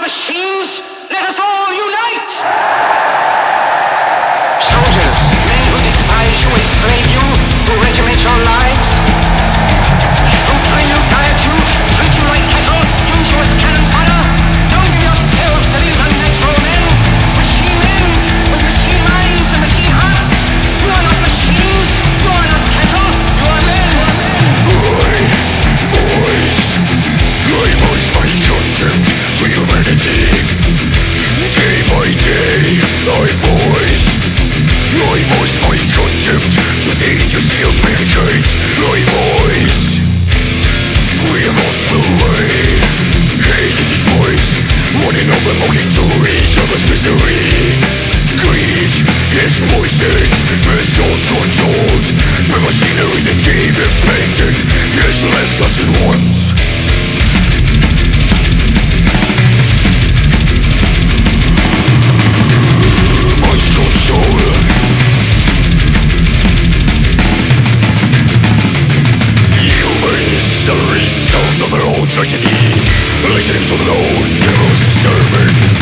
machines, let us all unite! Soldiers, men who despise you, enslave you, who regiment your lives, who drill you, diet you, treat you like cattle, use you as cannon fodder, don't give yourselves to these unnatural men, machine men, with machine minds and machine hearts. You are not machines, you are not cattle, you are men. I voice my contempt to humanity. Day by day, I voice my contempt to the idiocy of mankind. I voice. We have lost the way. Hating these boys, one and all belonging to each other's misery. Greed is poisoned, the soul's controlled. The machinery that gave him painting has left us in want. Humans are a result of their own tragedy, listening to their own feral sermon.